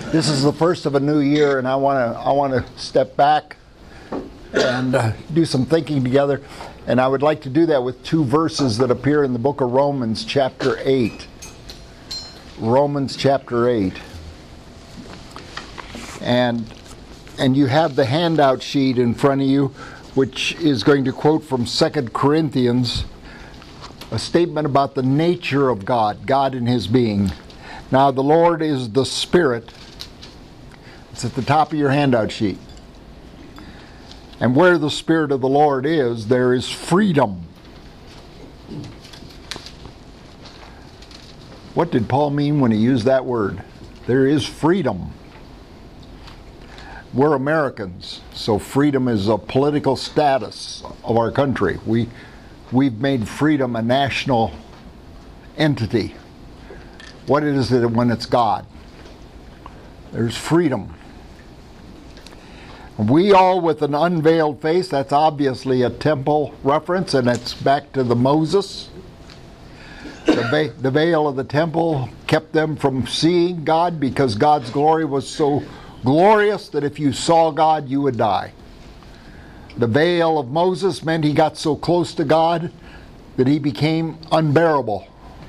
This is the first of a new year, and I want to step back and do some thinking together. And I would like to do that with two verses that appear in the book of Romans, chapter 8. Romans chapter 8. And you have the handout sheet in front of you, which is going to quote from 2 Corinthians, a statement about the nature of God, God in His being. Now, the Lord is the Spirit. It's at the top of your handout sheet. And where the Spirit of the Lord is, there is freedom. What did Paul mean when he used that word? There is freedom. We're Americans, so freedom is a political status of our country. We've made freedom a national entity. What is it when it's God? There's freedom. We all with an unveiled face, that's obviously a temple reference, and it's back to the Moses. The veil of the temple kept them from seeing God because God's glory was so glorious that if you saw God, you would die. The veil of Moses meant he got so close to God that he became unbearable.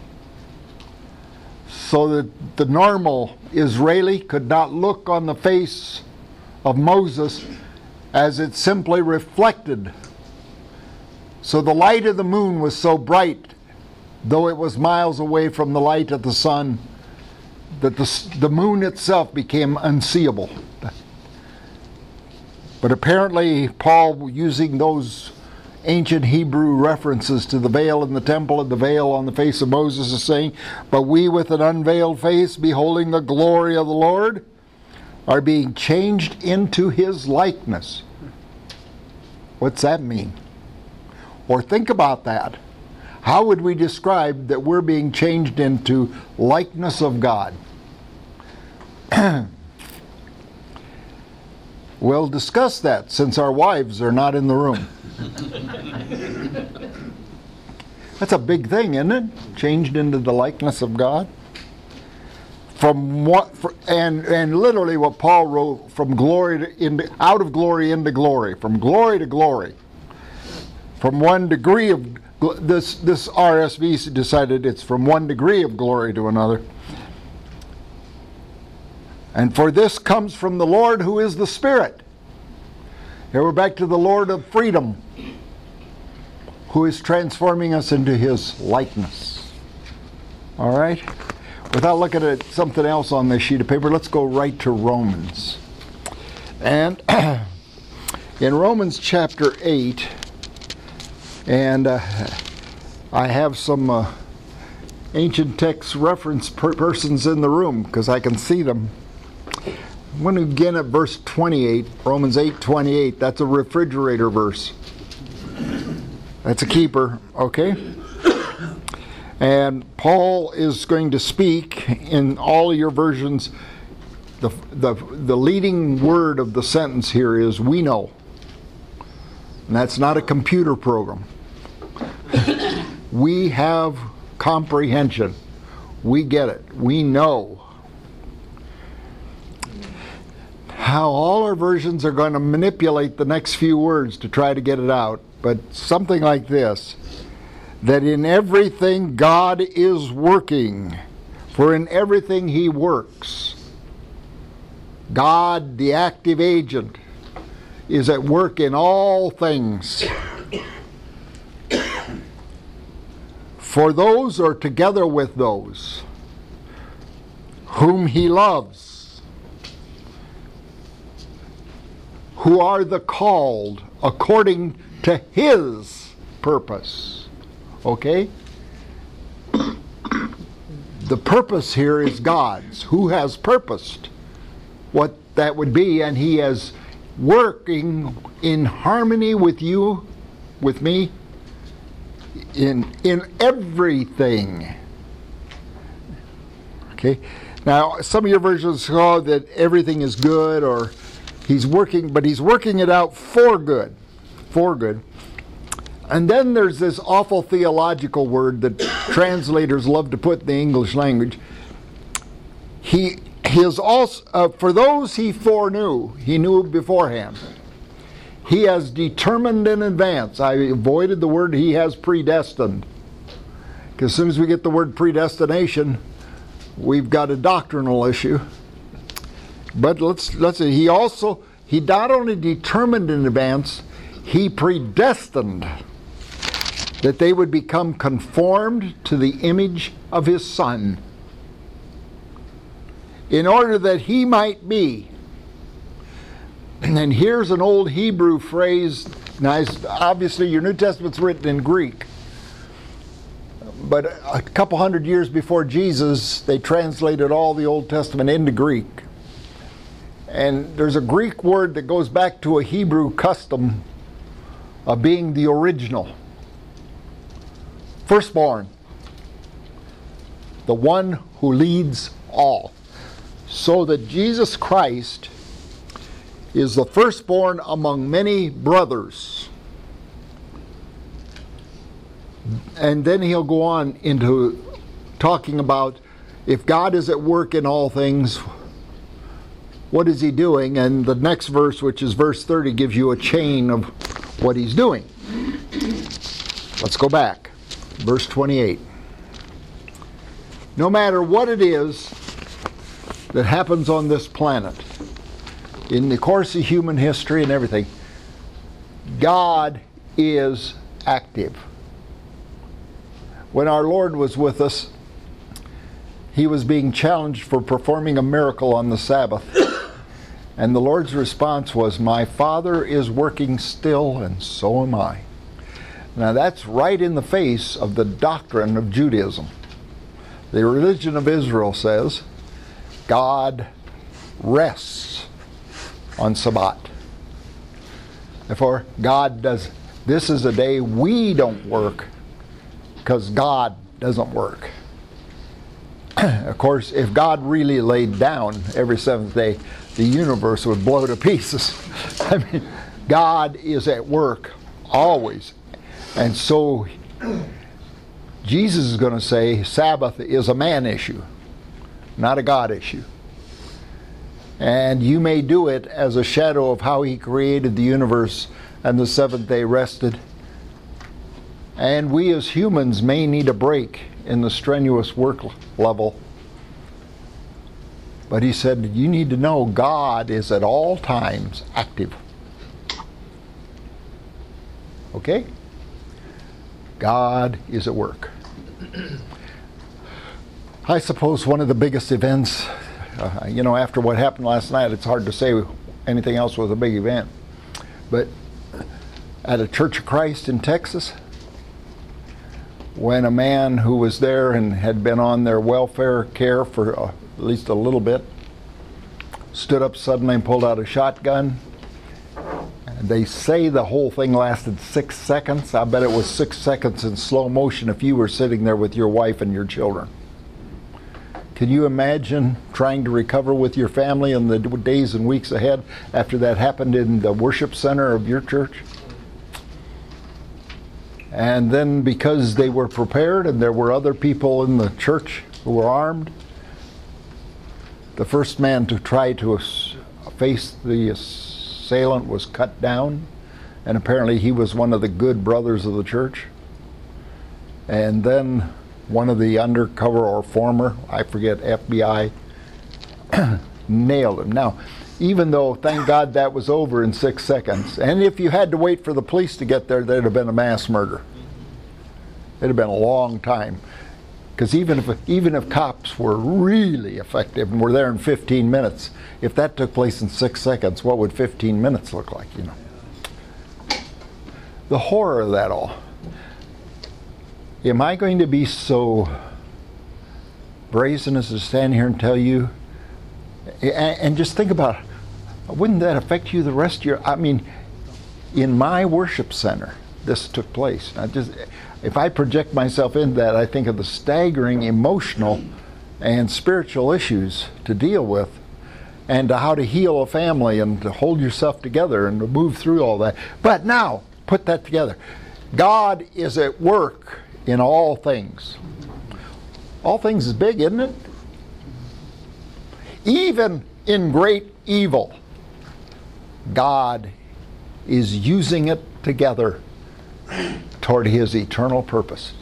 So that the normal Israeli could not look on the face of Moses as it simply reflected. So the light of the moon was so bright, though it was miles away from the light of the sun, that the moon itself became unseeable. But apparently Paul, using those ancient Hebrew references to the veil in the temple and the veil on the face of Moses, is saying, but we with an unveiled face, beholding the glory of the Lord, are being changed into His likeness. What's that mean? Or think about that. How would we describe that we're being changed into likeness of God? We'll discuss that since our wives are not in the room. That's a big thing, isn't it? Changed into the likeness of God. And literally what Paul wrote, from glory out of glory into glory, from glory to glory, from one degree of this RSV decided it's from one degree of glory to another. And for this comes from the Lord who is the Spirit. Here we're back to the Lord of freedom, who is transforming us into His likeness. All right? Without looking at something else on this sheet of paper, let's go right to Romans. And in Romans chapter 8, and I have some ancient text reference persons in the room because I can see them. I'm going to begin at verse 28, Romans 8:28. That's a refrigerator verse. That's a keeper, okay? And Paul is going to speak in all your versions. The leading word of the sentence here is "we know," and that's not a computer program. We have comprehension. We get it. We know. How all our versions are going to manipulate the next few words to try to get it out, but something like this. That in everything God is working, for in everything He works. God, the active agent, is at work in all things. For those or together with those whom He loves, who are the called according to His purpose. Okay? The purpose here is God's, who has purposed what that would be, and He is working in harmony with you, with me, in everything. Okay? Now, some of your versions show that everything is good, or He's working, but He's working it out for good. For good. And then there's this awful theological word that translators love to put in the English language. He His also, for those he foreknew, he knew beforehand. He has determined in advance. I avoided the word he has predestined. Because as soon as we get the word predestination, we've got a doctrinal issue. But let's see. He not only determined in advance, he predestined that they would become conformed to the image of his Son, in order that he might be. And here's an old Hebrew phrase. Now, obviously, your New Testament's written in Greek. But a couple hundred years before Jesus, they translated all the Old Testament into Greek. And there's a Greek word that goes back to a Hebrew custom of being the original. Firstborn. The one who leads all. So that Jesus Christ is the firstborn among many brothers. And then he'll go on into talking about if God is at work in all things, what is he doing? And the next verse, which is verse 30, gives you a chain of what he's doing. Let's go back. Verse 28. No matter what it is that happens on this planet, in the course of human history and everything, God is active. When our Lord was with us, he was being challenged for performing a miracle on the Sabbath. And the Lord's response was, "My Father is working still, and so am I." Now that's right in the face of the doctrine of Judaism. The religion of Israel says God rests on Sabbath. Therefore, this is a day we don't work because God doesn't work. Of course, if God really laid down every seventh day, the universe would blow to pieces. I mean, God is at work always. And so Jesus is going to say Sabbath is a man issue, not a God issue. And you may do it as a shadow of how he created the universe and the seventh day rested. And we as humans may need a break in the strenuous work level. But he said, you need to know God is at all times active. Okay? God is at work. I suppose one of the biggest events, after what happened last night, it's hard to say anything else was a big event. But at a Church of Christ in Texas, when a man who was there and had been on their welfare care for at least a little bit stood up suddenly and pulled out a shotgun. And they say the whole thing lasted 6 seconds. I bet it was 6 seconds in slow motion if you were sitting there with your wife and your children. Can you imagine trying to recover with your family in the days and weeks ahead after that happened in the worship center of your church? And then because they were prepared and there were other people in the church who were armed, the first man to try to face the assailant was cut down, and apparently he was one of the good brothers of the church. And then one of the undercover or former, I forget, FBI, nailed him. Now, even though, thank God, that was over in 6 seconds, and if you had to wait for the police to get there, there'd have been a mass murder. It'd have been a long time. Because even if cops were really effective and were there in 15 minutes, if that took place in 6 seconds, what would 15 minutes look like, The horror of that all. Am I going to be so brazen as to stand here and tell you, and just think about it, wouldn't that affect you the rest of your, in my worship center, this took place. If I project myself into that, I think of the staggering emotional and spiritual issues to deal with, and to how to heal a family and to hold yourself together and to move through all that. But now, put that together. God is at work in all things. All things is big, isn't it? Even in great evil, God is using it together toward His eternal purpose.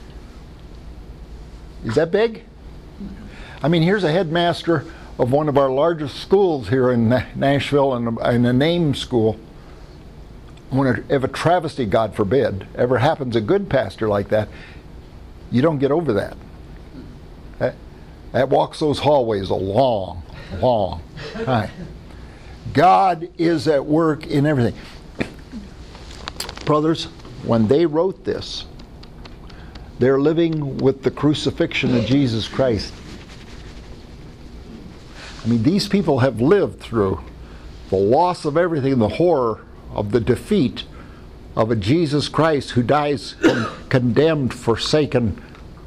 Is that big? I mean, here's a headmaster of one of our largest schools here in Nashville, and a name school. If a travesty, God forbid, ever happens, a good pastor like that, you don't get over that. That walks those hallways a long, long time. God is at work in everything. Brothers, when they wrote this, they're living with the crucifixion of Jesus Christ. I mean, these people have lived through the loss of everything, the horror of the defeat of a Jesus Christ who dies condemned, forsaken,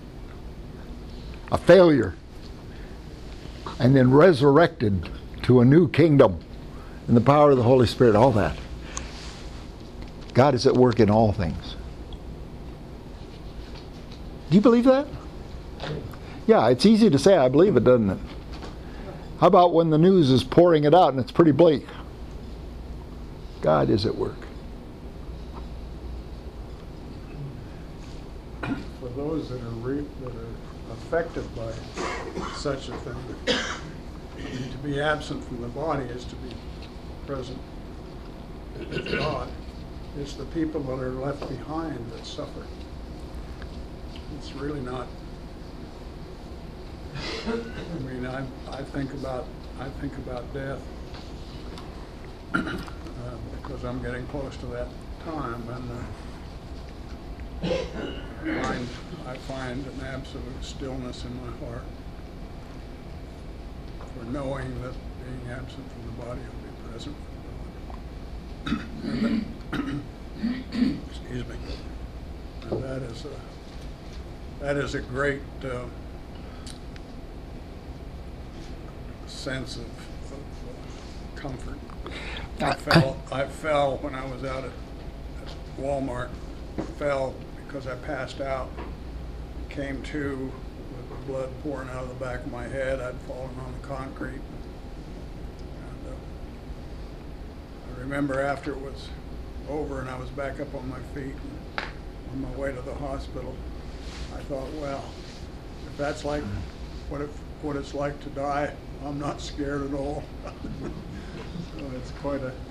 a failure, and then resurrected to a new kingdom in the power of the Holy Spirit, all that. God is at work in all things. Do you believe that? Yeah, it's easy to say I believe it, doesn't it? How about when the news is pouring it out and it's pretty bleak? God is at work. For those that are affected by such a thing, to be absent from the body is to be present with God. It's the people that are left behind that suffer. It's really not. I mean, I think about death because I'm getting close to that time, and I find an absolute stillness in my heart for knowing that being absent from the body will be present with God. Excuse me. And that is a great sense of comfort. I fell when I was out at Walmart. Fell because I passed out. Came to with the blood pouring out of the back of my head. I'd fallen on the concrete. And I remember after it was over and I was back up on my feet and on my way to the hospital, I thought, well, if that's like what it's like to die, I'm not scared at all. So it's quite a...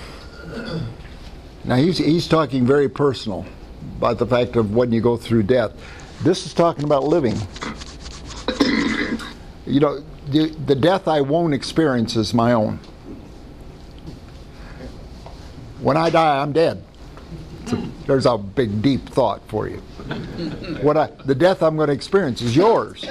Now he's talking very personal about the fact of when you go through death. This is talking about living. You know, the death I won't experience is my own. When I die, I'm dead. So there's a big, deep thought for you. The death I'm going to experience is yours.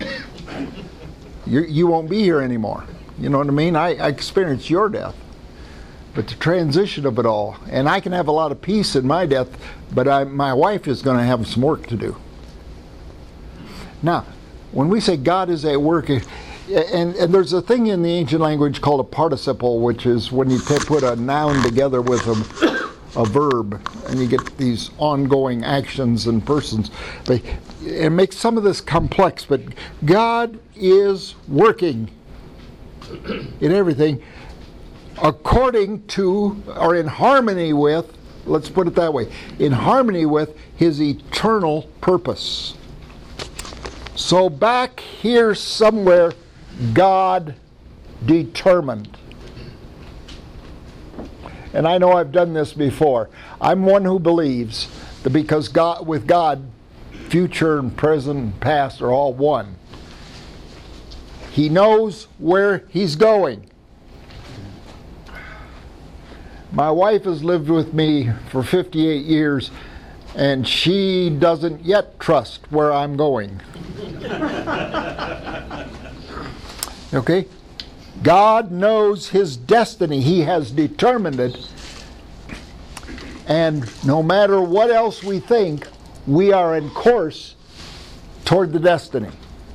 You won't be here anymore. You know what I mean? I experience your death. But the transition of it all, and I can have a lot of peace in my death, but my wife is going to have some work to do. Now, when we say God is at work, and there's a thing in the ancient language called a participle, which is when you put a noun together with a verb, and you get these ongoing actions and persons. It makes some of this complex, but God is working in everything according to, or in harmony with, let's put it that way, in harmony with His eternal purpose. So back here somewhere, God determined. And I know I've done this before. I'm one who believes that because with God, future and present and past are all one. He knows where He's going. My wife has lived with me for 58 years, and she doesn't yet trust where I'm going. Okay? God knows His destiny. He has determined it. And no matter what else we think, we are in course toward the destiny.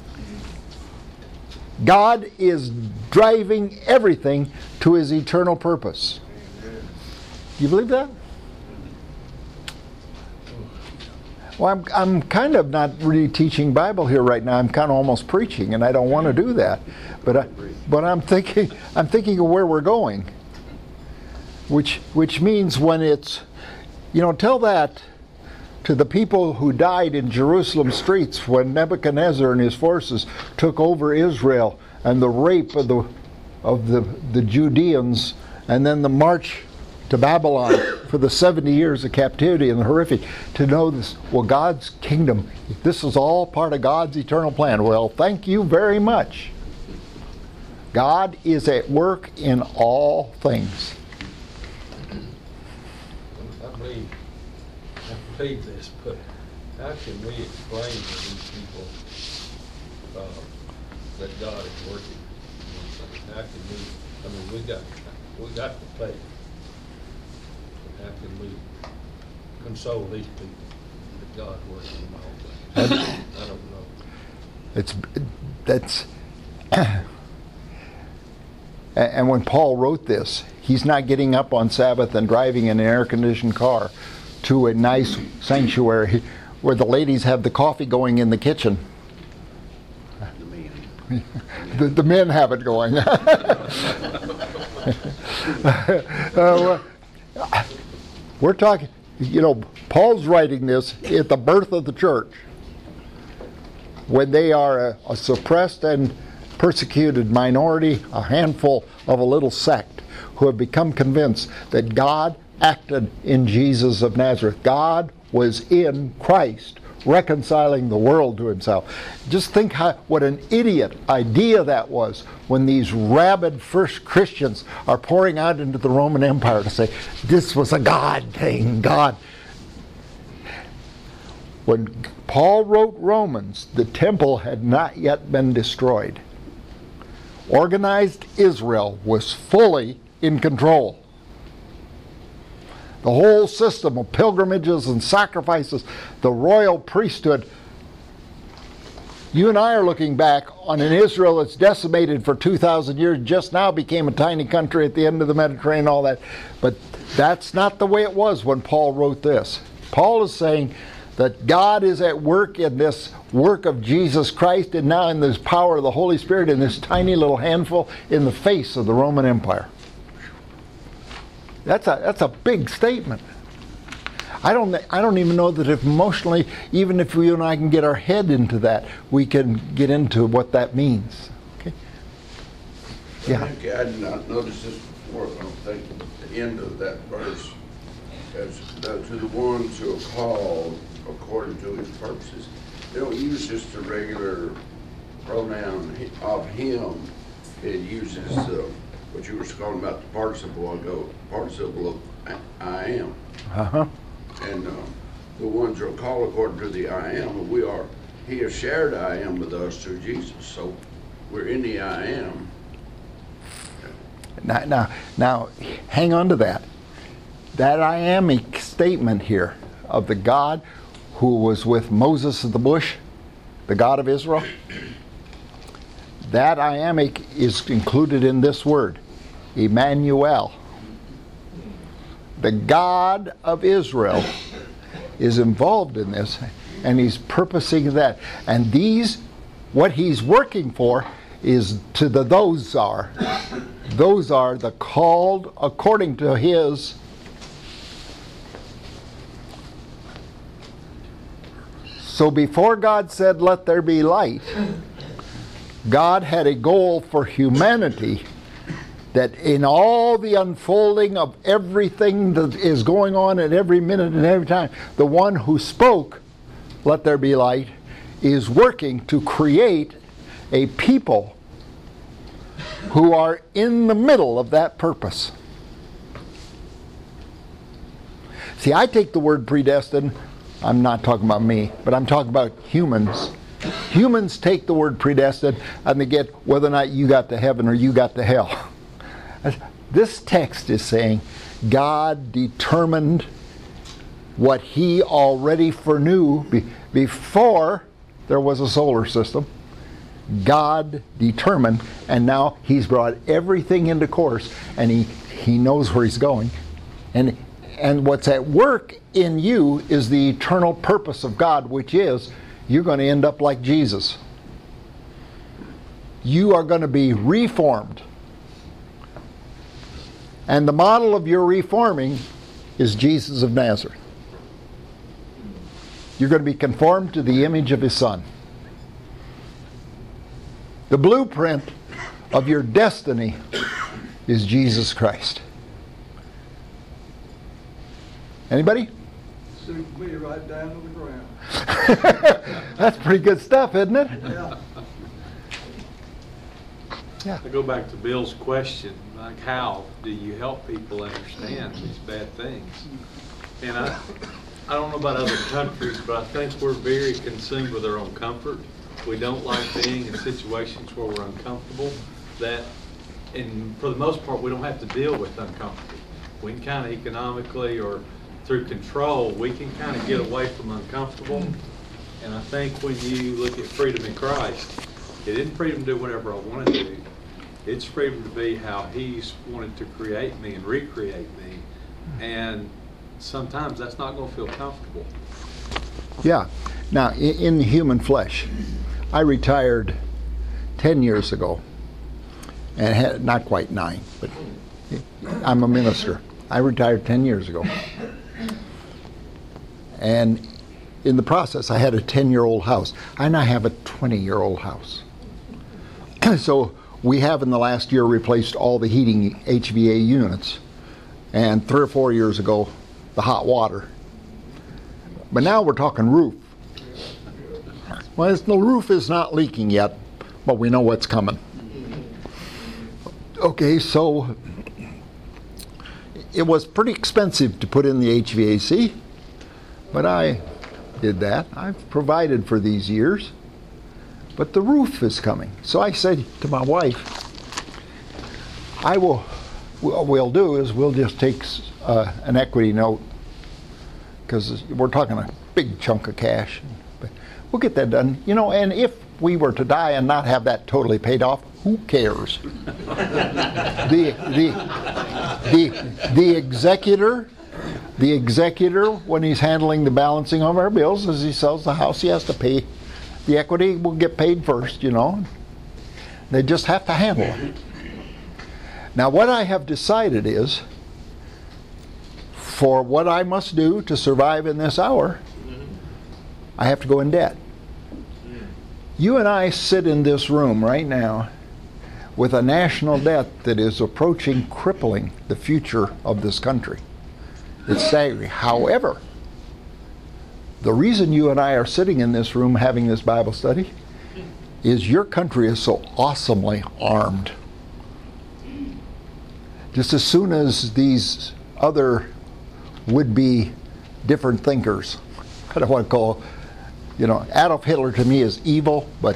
God is driving everything to His eternal purpose. Do you believe that? Well, I'm kind of not really teaching Bible here right now. I'm kind of almost preaching, and I don't want to do that. But I'm thinking of where we're going, which means when it's, tell that to the people who died in Jerusalem streets when Nebuchadnezzar and his forces took over Israel, and the rape of the Judeans, and then the march to Babylon for the 70 years of captivity and the horrific, to know this, well, God's kingdom, this is all part of God's eternal plan. Well, thank you very much. God is at work in all things. I believe this, but how can we explain to these people that God is working? How can we, we got to faith. How can we console these people that God's working in all things? I don't know. That's and when Paul wrote this, he's not getting up on Sabbath and driving in an air-conditioned car to a nice sanctuary where the ladies have the coffee going in the kitchen. The men have it going. We're talking, Paul's writing this at the birth of the church, when they are a suppressed and persecuted minority, a handful of a little sect who have become convinced that God acted in Jesus of Nazareth. God was in Christ, reconciling the world to himself. Just think what an idiot idea that was when these rabid first Christians are pouring out into the Roman Empire to say, this was a God thing, God. When Paul wrote Romans, the temple had not yet been destroyed. Organized Israel was fully in control. The whole system of pilgrimages and sacrifices, the royal priesthood. You and I are looking back on an Israel that's decimated for 2,000 years, just now became a tiny country at the end of the Mediterranean, all that. But that's not the way it was when Paul wrote this. Paul is saying that God is at work in this work of Jesus Christ, and now in this power of the Holy Spirit in this tiny little handful in the face of the Roman Empire. That's a big statement. I don't even know that if emotionally, even if you and I can get our head into that, we can get into what that means. Okay? Yeah. Okay, I did not notice this before. I don't think at the end of that verse, as to the ones who are called according to his purposes. They don't use just the regular pronoun of him. It uses what you were talking about, the participle ago, participle of I am. Uh-huh. And the ones who are called according to the I am, he has shared I am with us through Jesus. So we're in the I am. Now, hang on to that. That I amic statement here of the God who was with Moses at the bush, the God of Israel, that I amic is included in this word, Emmanuel. The God of Israel is involved in this, and he's purposing that. And what he's working for is to those are the called according to his So before God said, let there be light, God had a goal for humanity that in all the unfolding of everything that is going on at every minute and every time, the one who spoke, let there be light, is working to create a people who are in the middle of that purpose. See, I take the word predestined, I'm not talking about me, but I'm talking about humans. Humans take the word predestined and they get whether or not you got to heaven or you got to hell. This text is saying God determined what he already foreknew before there was a solar system. God determined, and now he's brought everything into course, and he knows where he's going. And And what's at work in you is the eternal purpose of God, which is you're going to end up like Jesus. You are going to be reformed. And the model of your reforming is Jesus of Nazareth. You're going to be conformed to the image of His Son. The blueprint of your destiny is Jesus Christ. Anybody? Suits me right down to the ground. That's pretty good stuff, isn't it? Yeah. Yeah. I go back to Bill's question, like how do you help people understand these bad things? And I don't know about other countries, but I think we're very consumed with our own comfort. We don't like being in situations where we're uncomfortable. And for the most part, we don't have to deal with uncomfortable. We can kind of economically or through control, we can kind of get away from uncomfortable. And I think when you look at freedom in Christ, it isn't freedom to do whatever I want to do. It's freedom to be how He's wanted to create me and recreate me. And sometimes that's not going to feel comfortable. Yeah. Now, in the human flesh, I retired 10 years ago, and had, not quite 9, but I'm a minister. I retired 10 years ago. And in the process, I had a 10-year-old house, and I have a 20-year-old house. So we have in the last year replaced all the heating HVA units, and 3 or 4 years ago, the hot water. But now we're talking roof. Well, the roof is not leaking yet, but we know what's coming. Okay, so it was pretty expensive to put in the HVAC, but I did that. I've provided for these years, but the roof is coming. So I said to my wife, what we'll do is we'll just take an equity note, because we're talking a big chunk of cash. But we'll get that done. You know, and if we were to die and not have that totally paid off, who cares? The executor, when he's handling the balancing of our bills, as he sells the house, he has to pay. The equity will get paid first, you know. They just have to handle it. Now, what I have decided is, for what I must do to survive in this hour, I have to go in debt. You and I sit in this room right now with a national debt that is approaching crippling the future of this country. It's staggering. However, the reason you and I are sitting in this room having this Bible study is your country is so awesomely armed. Just as soon as these other would-be different thinkers, I don't want to call, you know, Adolf Hitler to me is evil, but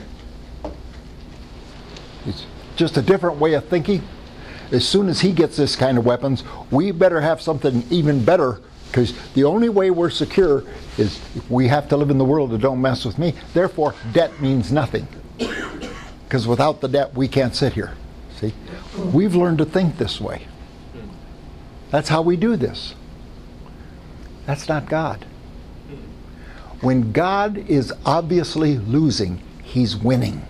it's just a different way of thinking. As soon as he gets this kind of weapons, we better have something even better, because the only way we're secure is we have to live in the world that don't mess with me. Therefore, debt means nothing, because without the debt, we can't sit here. See, we've learned to think this way. That's how we do this. That's not God. When God is obviously losing, He's winning.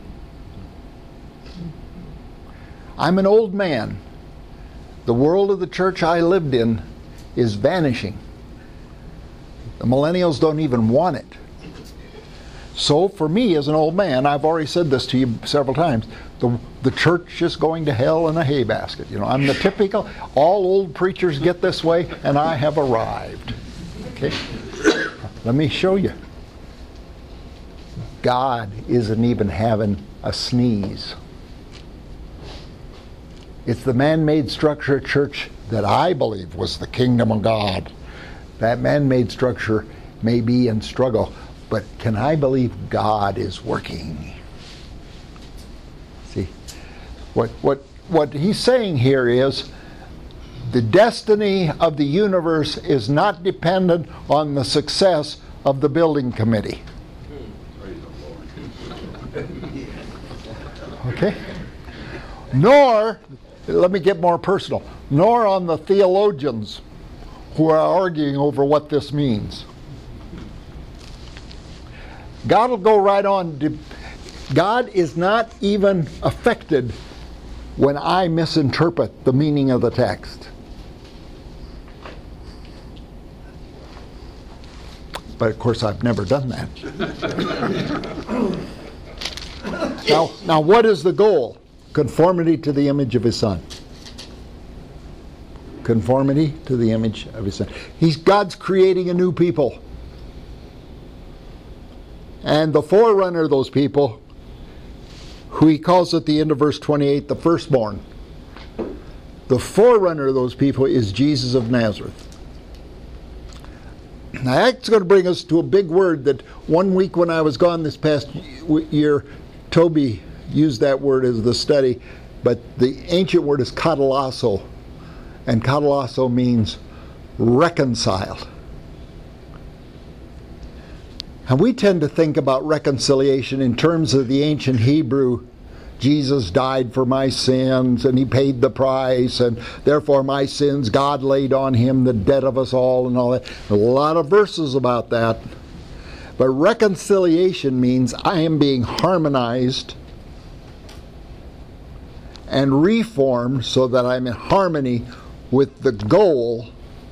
I'm an old man. The world of the church I lived in is vanishing. The millennials don't even want it. So for me as an old man, I've already said this to you several times, the church is going to hell in a hay basket. You know, I'm the typical, all old preachers get this way, and I have arrived. Okay? Let me show you. God isn't even having a sneeze. It's the man-made structure of church that I believe was the kingdom of God. That man-made structure may be in struggle, but can I believe God is working? See, what he's saying here is the destiny of the universe is not dependent on the success of the building committee. Okay? Nor, let me get more personal, nor on the theologians who are arguing over what this means. God will go right on. God is not even affected when I misinterpret the meaning of the text. But of course, I've never done that. Now, what is the goal? Conformity to the image of His Son. Conformity to the image of His Son. God's creating a new people. And the forerunner of those people, who He calls at the end of verse 28 the firstborn. The forerunner of those people is Jesus of Nazareth. Now that's going to bring us to a big word that one week when I was gone this past year, Toby used that word as the study, but the ancient word is katalasso, and katalasso means reconciled. And we tend to think about reconciliation in terms of the ancient Hebrew. Jesus died for my sins, and He paid the price, and therefore my sins, God laid on Him the debt of us all, and all that. A lot of verses about that. But reconciliation means I am being harmonized and reformed so that I'm in harmony with the goal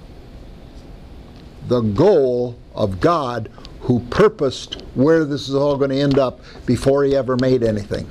of God, who purposed where this is all going to end up before He ever made anything.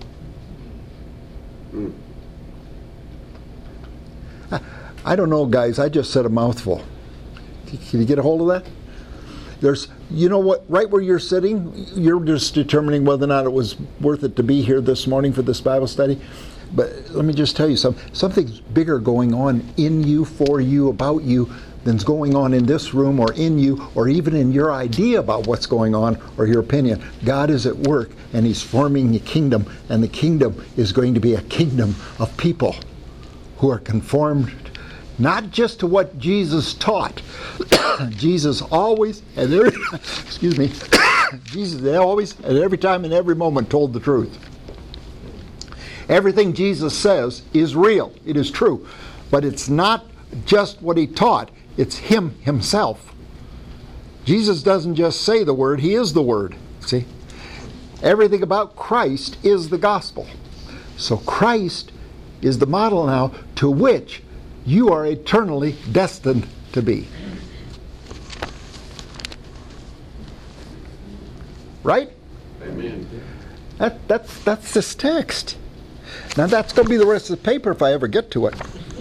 I don't know, guys. I just said a mouthful. Can you get a hold of that? There's, you know what, right where you're sitting, you're just determining whether or not it was worth it to be here this morning for this Bible study. But let me just tell you something's bigger going on in you, for you, about you, than's going on in this room or in you or even in your idea about what's going on or your opinion. God is at work, and He's forming a kingdom, and the kingdom is going to be a kingdom of people who are conformed not just to what Jesus taught. Jesus always and every Jesus always at every time and every moment told the truth. Everything Jesus says is real. It is true. But it's not just what He taught. It's Him Himself. Jesus doesn't just say the Word. He is the Word. See? Everything about Christ is the gospel. So Christ is the model now to which you are eternally destined to be. Right? Amen. That's this text. Now that's going to be the rest of the paper if I ever get to it.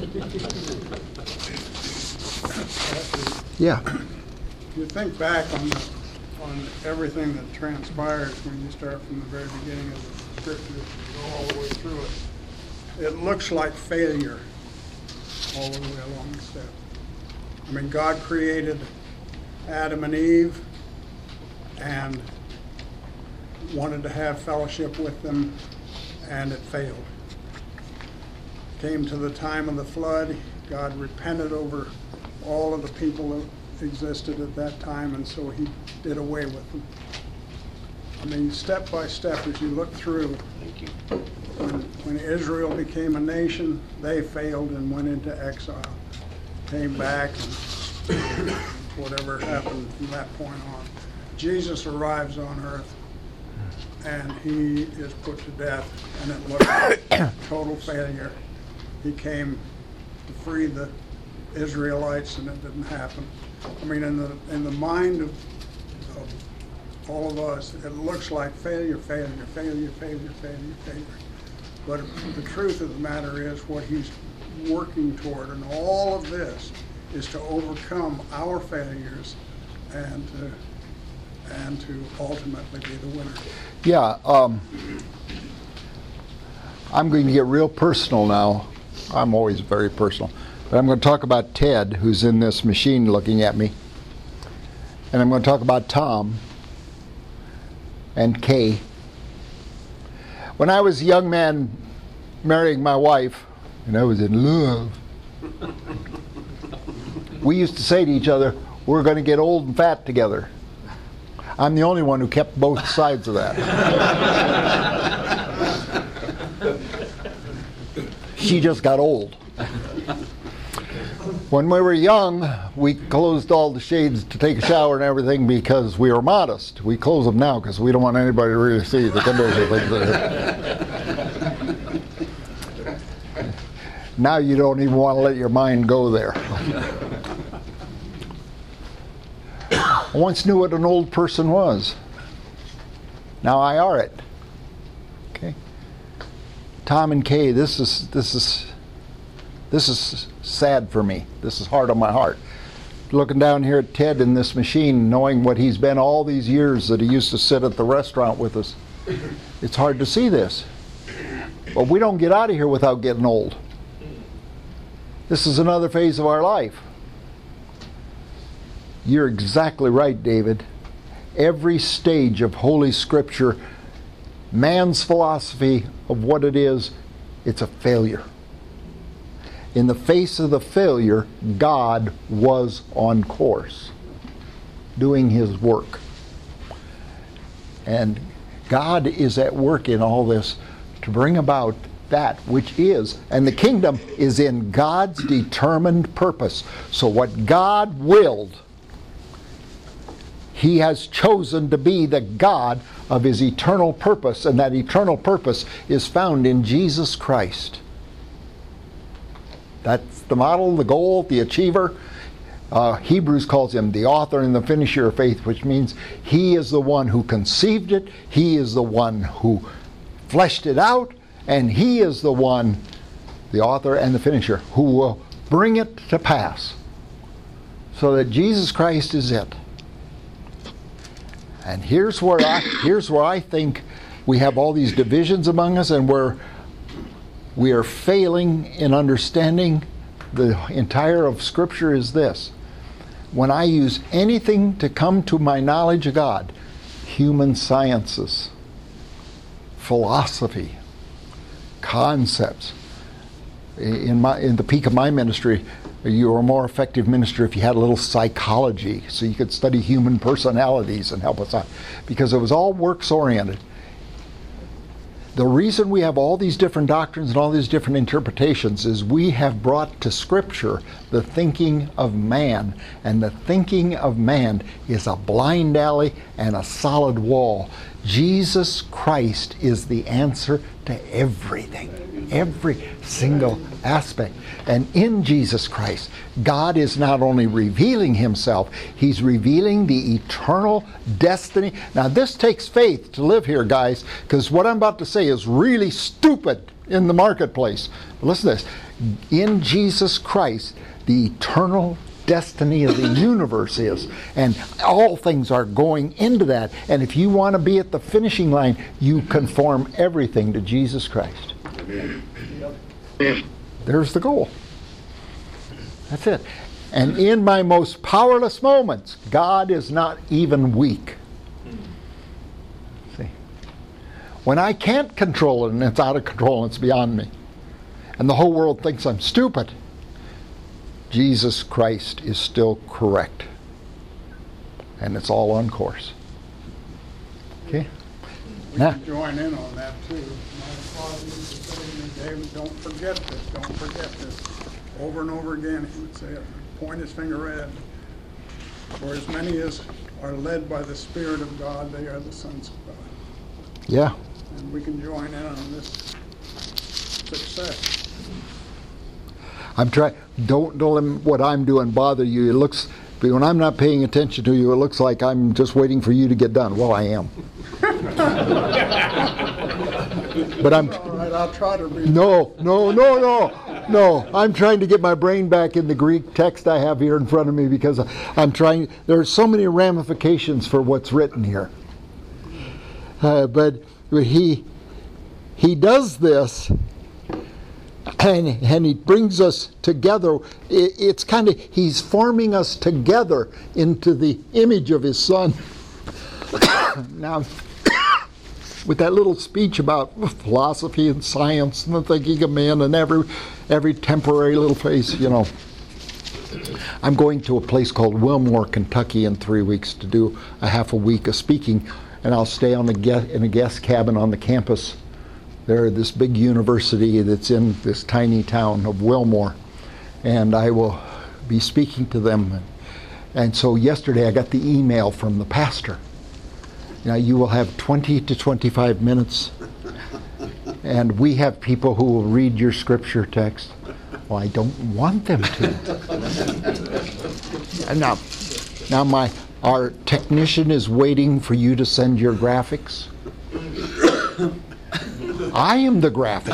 Yeah. If you think back on everything that transpires when you start from the very beginning of the scripture and go all the way through it, it looks like failure all the way along the step. I mean, God created Adam and Eve and wanted to have fellowship with them, and it failed. Came to the time of the flood. God repented over all of the people that existed at that time, and so He did away with them. I mean, step by step, as you look through, when Israel became a nation, they failed and went into exile. Came back, and whatever happened from that point on. Jesus arrives on earth, and He is put to death, and it looks like total failure. He came to free the Israelites, and it didn't happen. I mean, in the mind of all of us, it looks like failure. But the truth of the matter is, what He's working toward, and all of this, is to overcome our failures and to ultimately be the winner. Yeah, I'm going to get real personal now. I'm always very personal. But I'm going to talk about Ted, who's in this machine looking at me. And I'm going to talk about Tom and Kay. When I was a young man marrying my wife, and I was in love, we used to say to each other, we're going to get old and fat together. I'm the only one who kept both sides of that. She just got old. When we were young, we closed all the shades to take a shower and everything because we were modest. We close them now because we don't want anybody to really see the condition of things there. Now you don't even want to let your mind go there. I once knew what an old person was. Now I are it. Okay. Tom and Kay, this is sad for me. This is hard on my heart. Looking down here at Ted in this machine, knowing what he's been all these years that he used to sit at the restaurant with us, it's hard to see this. But we don't get out of here without getting old. This is another phase of our life. You're exactly right, David. Every stage of Holy Scripture, man's philosophy of what it is, it's a failure. In the face of the failure, God was on course, doing His work. And God is at work in all this to bring about that which is, and the kingdom is in God's determined purpose. So what God willed, He has chosen to be the God of His eternal purpose, and that eternal purpose is found in Jesus Christ. That's the model, the goal, the achiever. Hebrews calls Him the author and the finisher of faith, which means He is the one who conceived it, He is the one who fleshed it out, and He is the one, the author and the finisher, who will bring it to pass. So that Jesus Christ is it. And here's where I think we have all these divisions among us, and where we are failing in understanding the entire of Scripture is this. When I use anything to come to my knowledge of God, human sciences, philosophy, concepts, in the peak of my ministry, you were a more effective minister if you had a little psychology, so you could study human personalities and help us out, because it was all works oriented. The reason we have all these different doctrines and all these different interpretations is we have brought to Scripture the thinking of man, and the thinking of man is a blind alley and a solid wall. Jesus Christ is the answer to everything, every single aspect. And in Jesus Christ, God is not only revealing Himself, He's revealing the eternal destiny. Now this takes faith to live here, guys, because what I'm about to say is really stupid in the marketplace. Listen to this. In Jesus Christ, the eternal destiny of the universe is, and all things are going into that. And if you want to be at the finishing line, you conform everything to Jesus Christ. There's the goal. That's it. And in my most powerless moments, God is not even weak. See? When I can't control it and it's out of control and it's beyond me, and the whole world thinks I'm stupid, Jesus Christ is still correct. And it's all on course. Okay? We can join in on that too. My father used to say to me, David, don't forget this, don't forget this. Over and over again he would say it, point his finger at it. For as many as are led by the Spirit of God, they are the sons of God. Yeah. And we can join in on this success. I'm trying. Don't let what I'm doing bother you. It looks, when I'm not paying attention to you, it looks like I'm just waiting for you to get done. Well, I am. But I'm. All right, I'll try to be. No. I'm trying to get my brain back in the Greek text I have here in front of me, because I'm trying. There are so many ramifications for what's written here. But he does this. And he brings us together. It's kind of, he's forming us together into the image of his Son. Now, with that little speech about philosophy and science and the thinking of men and every temporary little phase, you know. I'm going to a place called Wilmore, Kentucky in 3 weeks to do a half a week of speaking, and I'll stay in a guest cabin on the campus there at this big university that's in this tiny town of Wilmore. And I will be speaking to them. And so yesterday I got the email from the pastor. You will have 20 to 25 minutes, and we have people who will read your scripture text. Well, I don't want them to. And now our technician is waiting for you to send your graphics. I am the graphic.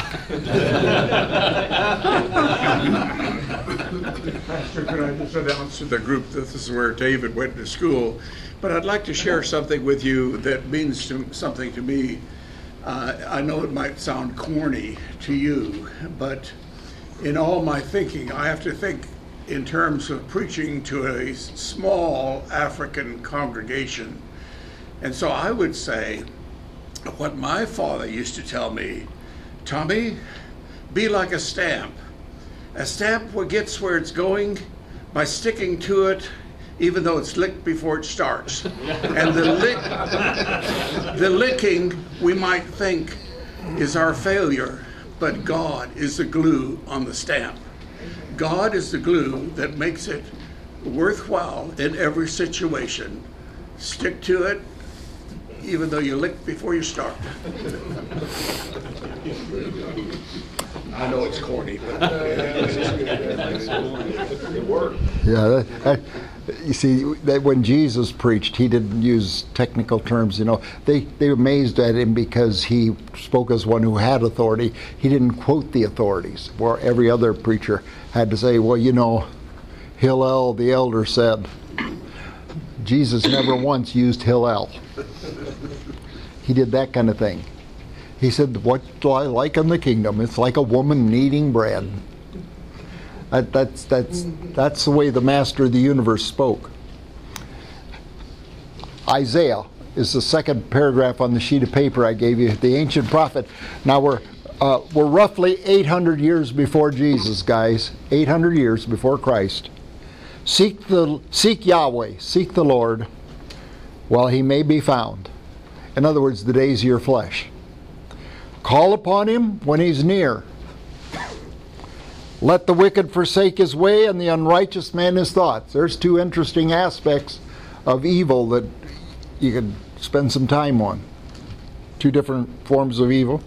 Pastor, could I just announce to the group that this is where David went to school? But I'd like to share something with you that means something to me. I know it might sound corny to you, but in all my thinking, I have to think in terms of preaching to a small African congregation. And so I would say, what my father used to tell me, Tommy, be like a stamp. A stamp gets where it's going by sticking to it, even though it's licked before it starts. And the licking, we might think, is our failure, but God is the glue on the stamp. God is the glue that makes it worthwhile in every situation. Stick to it, even though you lick before you start. I know it's corny, but it worked. Yeah, you see, that when Jesus preached, he didn't use technical terms. They were amazed at him because he spoke as one who had authority. He didn't quote the authorities, where every other preacher had to say, well, Hillel the elder said. Jesus never once used Hillel. He did that kind of thing. He said, what do I like in the kingdom? It's like a woman kneading bread. That's the way the master of the universe spoke. Isaiah is the second paragraph on the sheet of paper I gave you, the ancient prophet. Now we're roughly 800 years before Jesus, guys. 800 years before Christ. Seek Yahweh, seek the Lord, while he may be found. In other words, the days of your flesh. Call upon him when he's near. Let the wicked forsake his way and the unrighteous man his thoughts. There's two interesting aspects of evil that you could spend some time on. Two different forms of evil.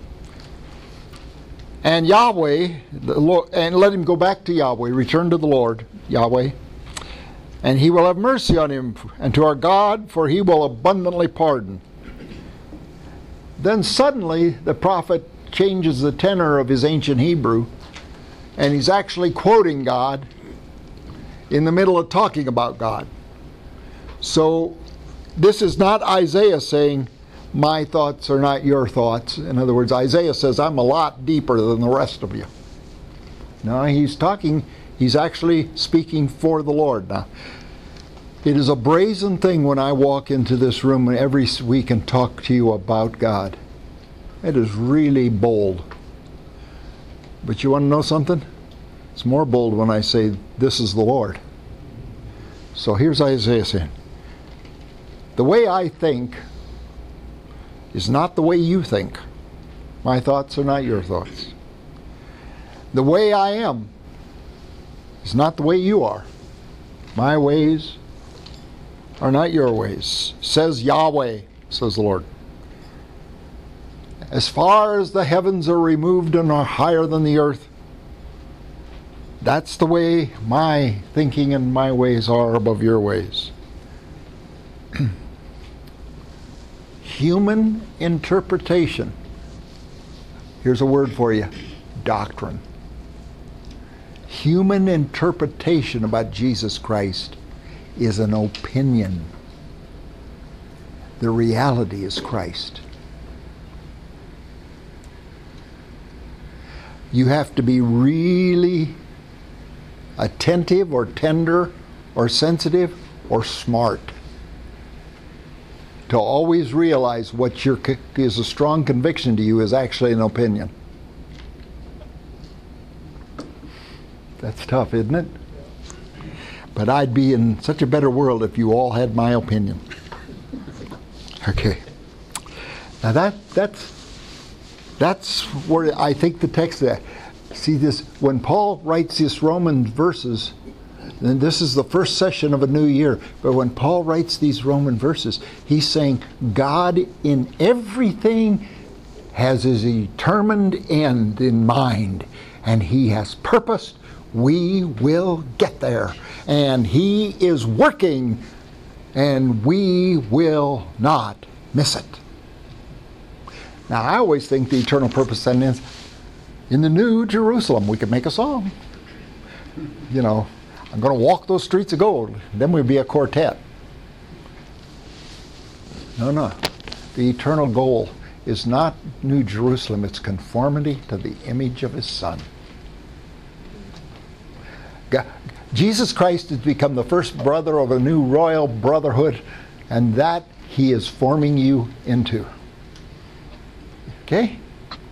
And Yahweh, the Lord, and let him go back to Yahweh, return to the Lord, Yahweh, and he will have mercy on him, and to our God, for he will abundantly pardon. Then suddenly the prophet changes the tenor of his ancient Hebrew, and he's actually quoting God in the middle of talking about God. So this is not Isaiah saying, my thoughts are not your thoughts. In other words, Isaiah says, I'm a lot deeper than the rest of you. No, he's actually speaking for the Lord. Now, it is a brazen thing when I walk into this room every week and talk to you about God. It is really bold. But you want to know something? It's more bold when I say, this is the Lord. So here's Isaiah saying, the way I think is not the way you think. My thoughts are not your thoughts. The way I am is not the way you are. My ways are not your ways, says Yahweh, says the Lord. As far as the heavens are removed and are higher than the earth, that's the way my thinking and my ways are above your ways. Human interpretation. Here's a word for you. Doctrine. Human interpretation about Jesus Christ is an opinion. The reality is Christ. You have to be really attentive or tender or sensitive or smart to always realize what is a strong conviction to you is actually an opinion. That's tough, isn't it? But I'd be in such a better world if you all had my opinion. Okay. Now that's where I think the text. See this when Paul writes these Roman verses, And this is the first session of a new year. But when Paul writes these Roman verses, he's saying God in everything has his determined end in mind. And he has purposed we will get there. And he is working, and we will not miss it. Now, I always think the eternal purpose then is in the New Jerusalem. We could make a song. You know, I'm going to walk those streets of gold. Then we'd be a quartet. No. The eternal goal is not New Jerusalem. It's conformity to the image of his Son. God, Jesus Christ has become the first brother of a new royal brotherhood, and that he is forming you into. Okay?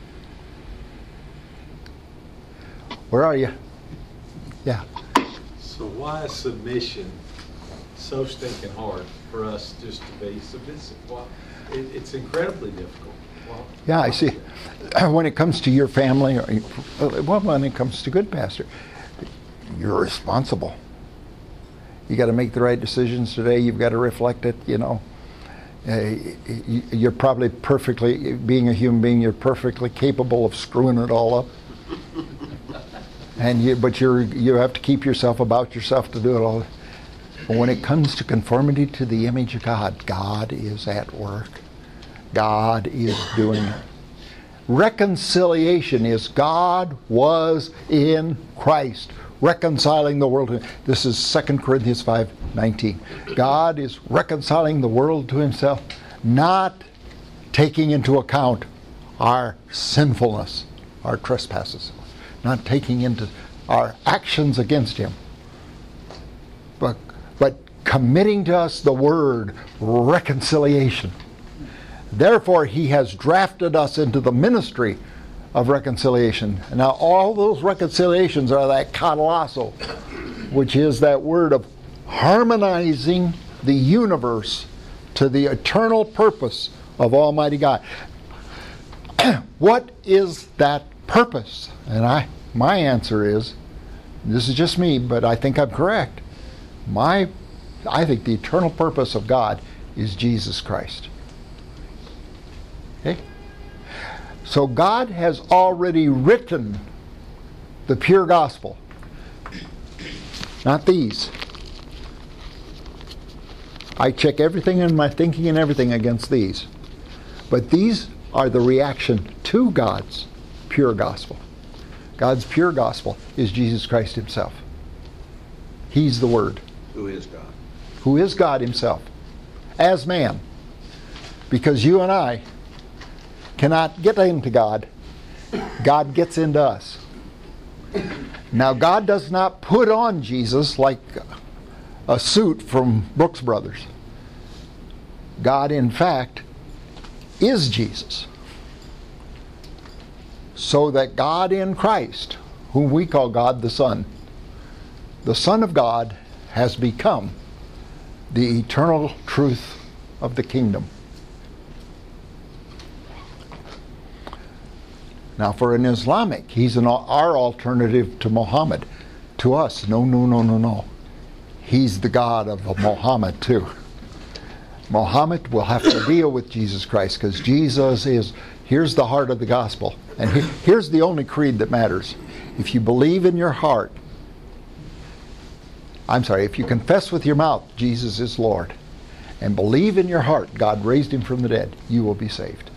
Where are you? Yeah. So why is submission so stinking hard for us just to be submissive? Why? It's incredibly difficult. Why? Yeah, I see. When it comes to your family, well, when it comes to good pastor, you're responsible. You got to make the right decisions today. You've got to reflect it, you know. You're probably perfectly, being a human being, you're perfectly capable of screwing it all up. But you have to keep yourself about yourself to do it all. But when it comes to conformity to the image of God, God is at work. God is doing it. Reconciliation is God was in Christ, reconciling the world to him. This is 2 Corinthians 5:19. God is reconciling the world to himself, not taking into account our sinfulness, our trespasses, not taking into our actions against him, but committing to us the word reconciliation. Therefore, he has drafted us into the ministry of reconciliation. Now, all those reconciliations are that katalasso, which is that word of harmonizing the universe to the eternal purpose of Almighty God. What is that purpose? And my answer is, this is just me, but I think I'm correct. I think the eternal purpose of God is Jesus Christ. Okay? So God has already written the pure gospel. Not these. I check everything in my thinking and everything against these. But these are the reaction to God's pure gospel. God's pure gospel is Jesus Christ himself. He's the Word. Who is God? Who is God himself. As man. Because you and I cannot get into God. God gets into us. Now, God does not put on Jesus like a suit from Brooks Brothers. God, in fact, is Jesus. So that God in Christ, whom we call God the Son of God, has become the eternal truth of the kingdom. Now, for an Islamic, he's our alternative to Muhammad. To us, no. He's the God of Muhammad too. Muhammad will have to deal with Jesus Christ, because Jesus is, here's the heart of the gospel. And here's the only creed that matters. If you believe in your heart, if you confess with your mouth Jesus is Lord, and believe in your heart God raised him from the dead, you will be saved.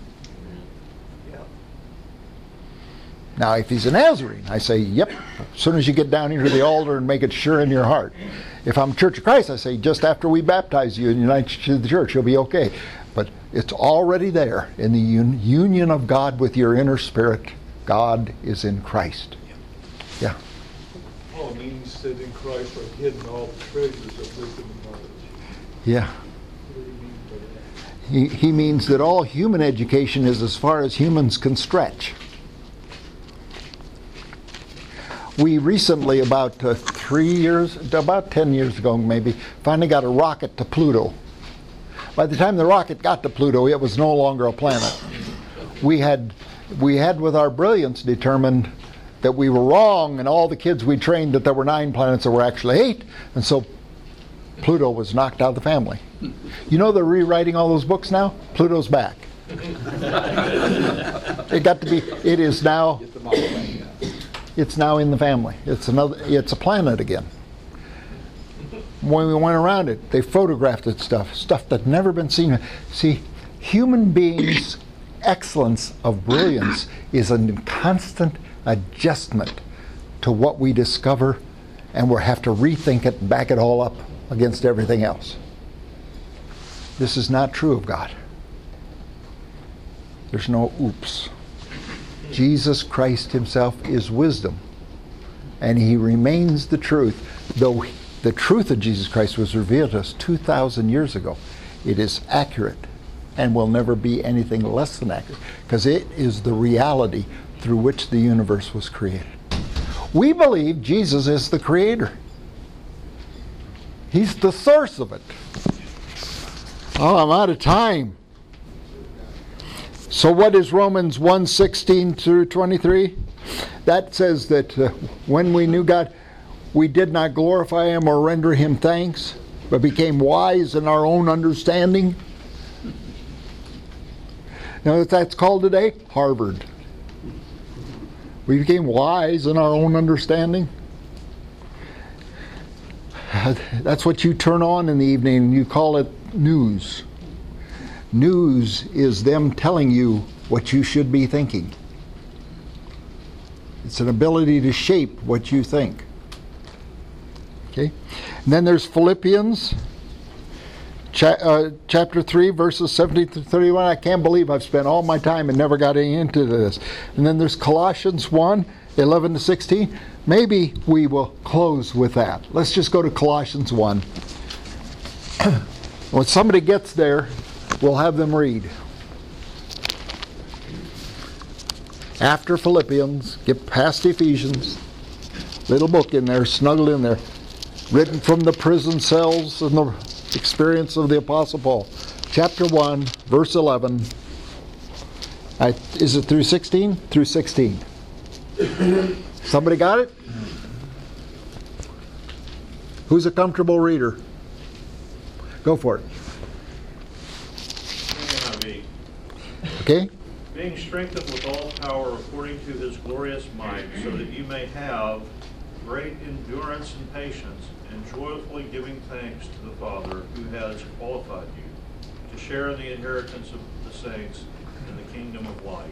Now, if he's a Nazarene, I say, yep, as soon as you get down here to the altar and make it sure in your heart. If I'm Church of Christ, I say, just after we baptize you and unite you to the church, you'll be okay. But it's already there in the union of God with your inner spirit. God is in Christ. Yeah. Paul means that in Christ are hidden all the treasures of wisdom and knowledge. Yeah. What do you mean by that? He means that all human education is as far as humans can stretch. We recently, about 10 years ago maybe, finally got a rocket to Pluto. By the time the rocket got to Pluto, it was no longer a planet. We had with our brilliance determined that we were wrong, and all the kids we trained that there were 9 planets, there were actually 8, and so Pluto was knocked out of the family. You know they're rewriting all those books now? Pluto's back. It is now, it's now in the family. It's a planet again. When we went around it, they photographed it stuff that's never been seen. See, human beings' excellence of brilliance is a constant adjustment to what we discover, and we'll have to rethink it and back it all up against everything else. This is not true of God. There's no oops. Jesus Christ himself is wisdom, and he remains the truth, though the truth of Jesus Christ was revealed to us 2,000 years ago. It is accurate and will never be anything less than accurate, because it is the reality through which the universe was created. We believe Jesus is the creator. He's the source of it. Oh, I'm out of time. So what is Romans 1:16 through 23? That says that when we knew God, we did not glorify him or render him thanks, but became wise in our own understanding. You know what that's called today? Harvard. We became wise in our own understanding. That's what you turn on in the evening, and you call it news. News is them telling you what you should be thinking. It's an ability to shape what you think. Okay? And then there's Philippians chapter 3, verses 17 to 31. I can't believe I've spent all my time and never got into this. And then there's Colossians 1, 11 to 16. Maybe we will close with that. Let's just go to Colossians 1. When somebody gets there, we'll have them read. After Philippians, get past Ephesians. Little book in there, snuggled in there. Written from the prison cells and the experience of the Apostle Paul. Chapter 1, verse 11. Is it through 16? Through 16. Somebody got it? Who's a comfortable reader? Go for it. NIV. Okay? Being strengthened with all power according to his glorious might, so that you may have great endurance and patience, and joyfully giving thanks to the Father who has qualified you to share in the inheritance of the saints in the kingdom of light.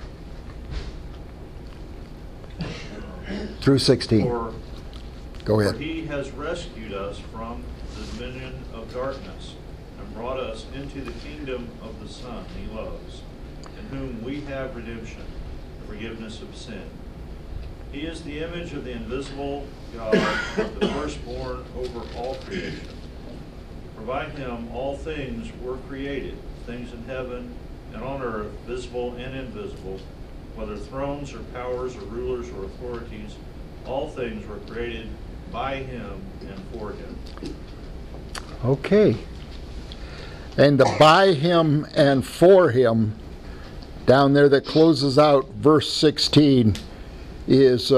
Through 16. Go For ahead. he has rescued us from the dominion of darkness and brought us into the kingdom of the Son he loves, in whom we have redemption, the forgiveness of sin. He is the image of the invisible God, the firstborn over all creation. For by him all things were created, things in heaven and on earth, visible and invisible, whether thrones or powers or rulers or authorities, all things were created by him and for him. Okay. And the by him and for him, down there that closes out verse 16, is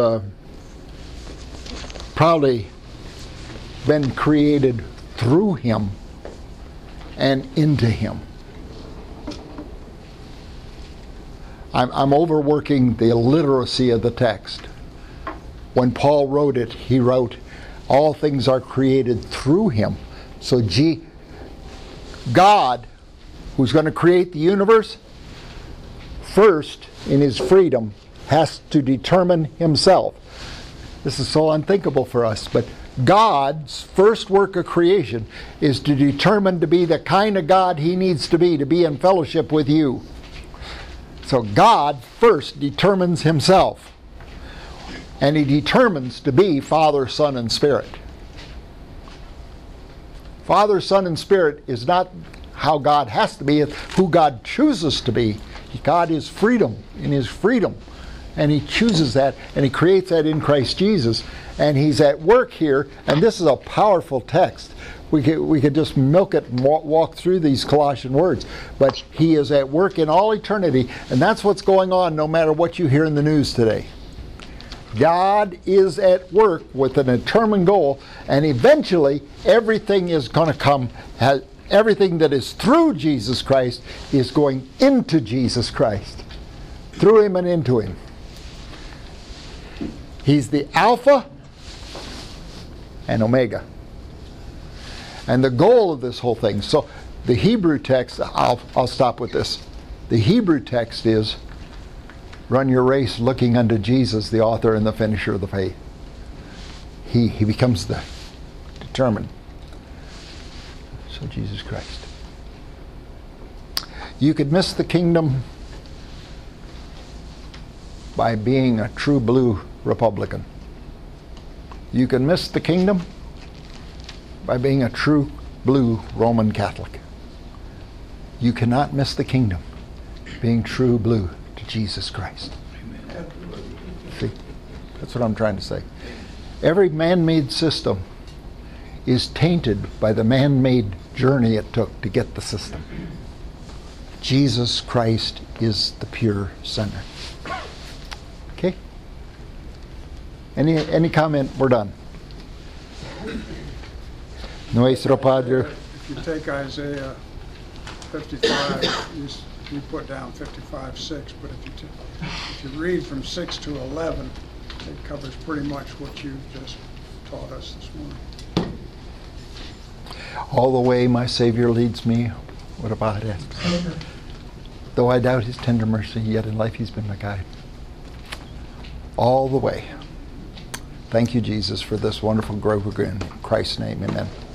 probably been created through him and into him. I'm overworking the illiteracy of the text. When Paul wrote it, he wrote, all things are created through him. So God, who's going to create the universe, first, in his freedom, has to determine himself. This is so unthinkable for us, but God's first work of creation is to determine to be the kind of God he needs to be in fellowship with you. So God first determines himself, and he determines to be Father, Son, and Spirit. Father, Son, and Spirit is not how God has to be, it's who God chooses to be. God is freedom in his freedom, and he chooses that, and he creates that in Christ Jesus, and he's at work here. And this is a powerful text. We could just milk it and walk through these Colossian words, but he is at work in all eternity, and that's what's going on no matter what you hear in the news today. God is at work with an determined goal, and eventually everything is going to come. Everything that is through Jesus Christ is going into Jesus Christ, through Him and into Him. He's the Alpha and Omega. And the goal of this whole thing, so the Hebrew text, I'll stop with this. The Hebrew text is, run your race looking unto Jesus, the author and the finisher of the faith. He becomes the determined. So Jesus Christ. You could miss the kingdom by being a true blue Republican. You can miss the kingdom by being a true blue Roman Catholic. You cannot miss the kingdom being true blue to Jesus Christ. See? That's what I'm trying to say. Every man-made system is tainted by the man-made journey it took to get the system. Jesus Christ is the pure center. Okay? Any comment? We're done. Nuestro Padre. If you take Isaiah 55, you put down 55:6, but if you read from 6 to 11, it covers pretty much what you just taught us this morning. All the way my Savior leads me, what about it? Though I doubt His tender mercy, yet in life He's been my guide. All the way. Thank you, Jesus, for this wonderful group. In Christ's name, amen.